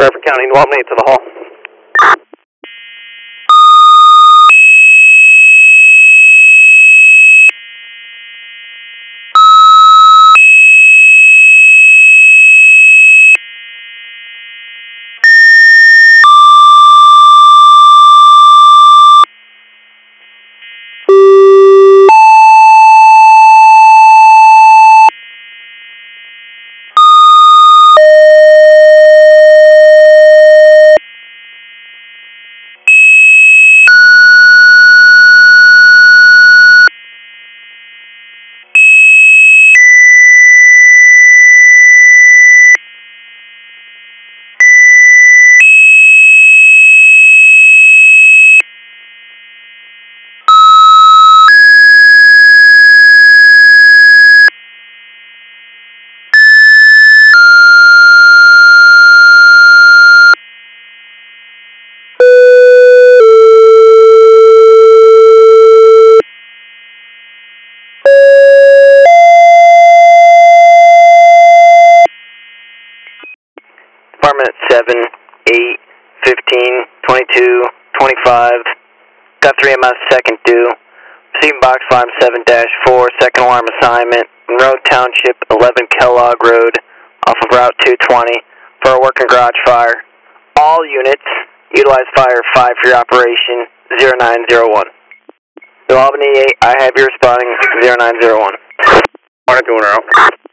Crawford County, New Albany to the hall. Department 7, 8, 15, 22, 25. Got 3 MS second due. Receiving box 57-4, second alarm assignment. Monroe Township, 11 Kellogg Road, off of Route 220, for a working garage fire. All units, utilize fire 5 for your operation, 0901. New Albany 8, I have you responding, 0901. Morning, Monroe.